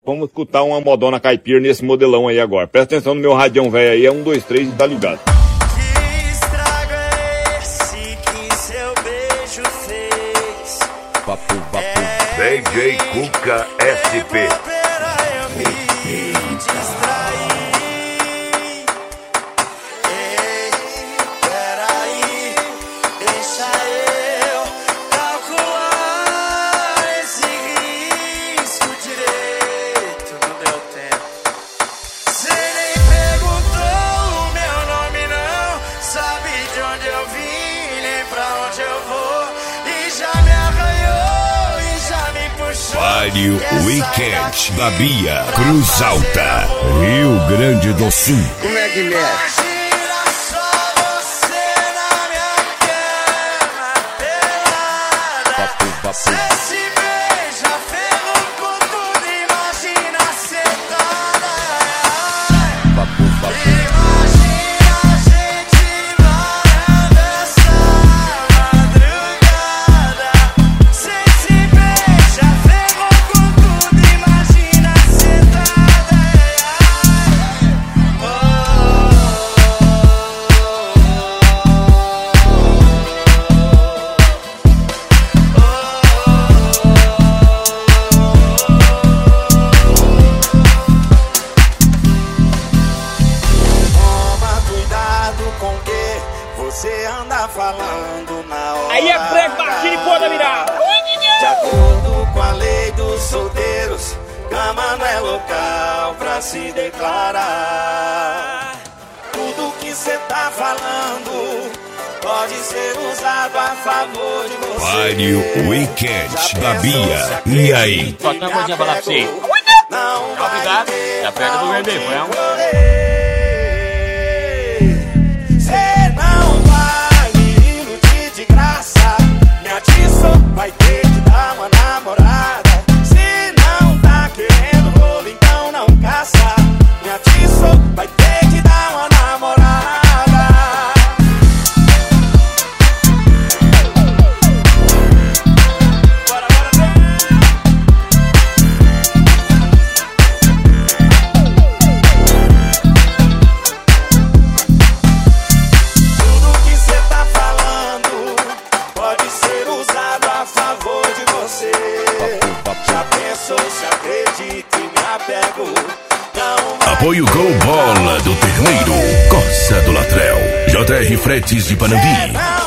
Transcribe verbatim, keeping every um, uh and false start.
Vamos escutar uma modona caipira nesse modelão aí agora. Presta atenção no meu radião velho aí, é um, dois, três e tá ligado. Que estrago é esse que seu beijo fez? Papo, papo. D J Cuca S P. Eu me distraí. Ei, peraí, deixa eu calcular esse risco direito. Não deu tempo. Cê nem perguntou o meu nome, não. Sabe de onde eu vim, nem pra onde eu vou. E já me arranhou, e já me puxou. Vário Weekend da Bia, Cruz Alta, Rio Grande do Sul. Como é que mexe? Imagina só você na minha cama pelada. Papo, papo. Cê se beija, ferro com tudo, imagina sentada. Papo, papo. Imagina a gente varando essa madrugada. Cê se beija, ferro com tudo, imagina sentada. Toma cuidado com o que você anda falando na hora. Aí é prego, baixinho e pôr da virada. De acordo com a lei dos solteiros, cama não é local pra se declarar. Tudo que cê tá falando pode ser usado a favor de você. Vário Weekend da Bia. E aí? Só tem uma coisinha pra falar pra você. Não vai Obrigado. ter Já pega do pra vermelho, onde foi um. correr. Cê não vai me iludir de graça. Me atiçou, vai ter que dar uma namorada. Se não tá querendo rolo, então não caça. Me atiçou, vai ter que dar uma namorada. Bora, bora, tudo que cê tá falando pode ser usado a favor de você. Já pensou, se acredita e me apego. Não vai Apoio Gol Bola do Terneiro, Corsa do Latrel, J R Fretes de Panambi. não